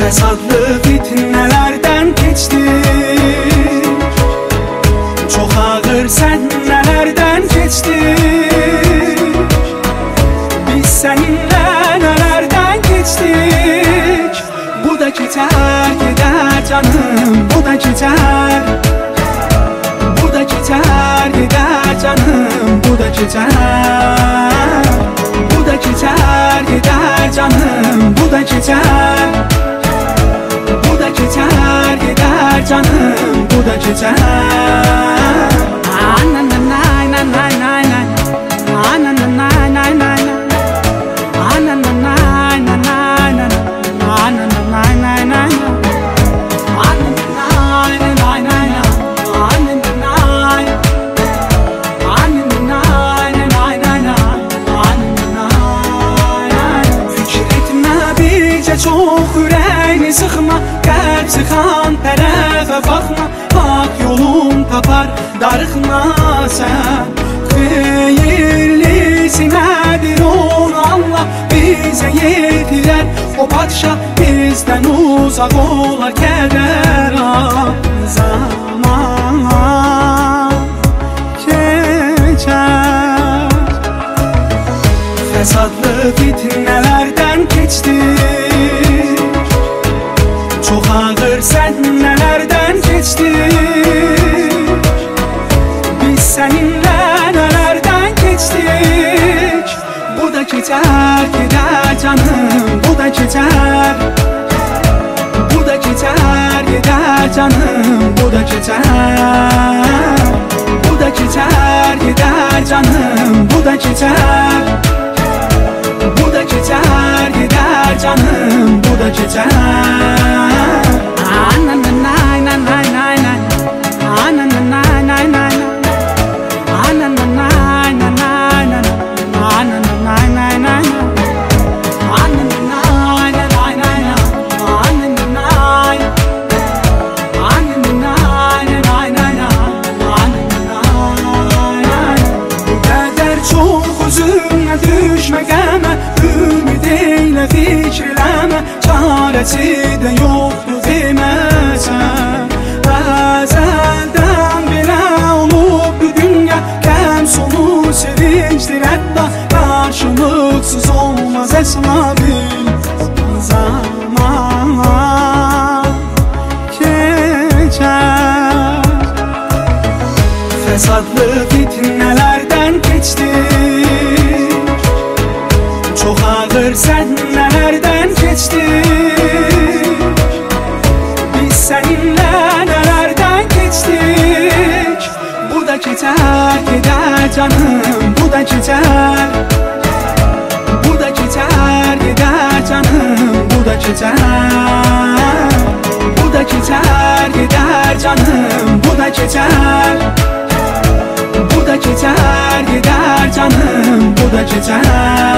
Fəsadlı fitnələrdən keçdik, çox ağır səhnələrdən keçdik. Biz səninlə nələrdən keçdik. Bu da keçər, gedər canım, bu da keçər. Bu da keçər, gedər canım, bu da keçər. Bu da keçər, gedər canım, bu da keçər. Bu da keçər, gedər canım, bu da keçər. Ananay nay nay nay nay. Ananay nay nay nay. Ananay nay nay nay. Ananay nay nay nay. Ananay nay nay nay. Ananay. Ananay nay nay nay. Ananay. Fikir etmə bircə çox ürəyini sıxma, qəlb sıxan tərəfə baxma. Bak yolun tapar, darıxma sən. Xeyirlisi nədir onu anla, bizə yetirər o padşah. Bizdən uzaq olar kədər, zaman keçər. Fəsadlı fitnələrdən keçdik, çox ağır səhnələrdən keçdik. Biz səninlə nələrdən keçdik. Bu da keçər, gedər canım, bu da keçər. Bu da keçər, gedər canım, bu da keçər. Bu da keçər, gedər canım, bu da keçər. Bu da keçər, gedər canım, bu da keçər. Ananay nay nay nay nay. Ananay nay nay nay. Ananay nay nay nay. Ananay nay nay nay. Ananay nay nay nay. Ananay. Ananay nay nay nay. Ananay. Bu qədər çox üzümə düşmə qəmə, ümid eylə fikr eləmə, çarəsi də yoxdur deməsən. Əzəldən belə olubdu dünya, qəm sonu sevincdir hətta, qarşılıqsız olmaz əsla bil. Zaman keçər. Fəsadlı fitnələrdən keçdik, çox ağır səhnələrdən keçdik. Biz səninlə nələrdən keçdik. Bu da keçər, gedər canım, bu da keçər. Bu da keçər, gedər canım, bu da keçər. Bu da keçər, gedər canım, bu da keçər. Bu da keçər, gedər canım, bu da keçər.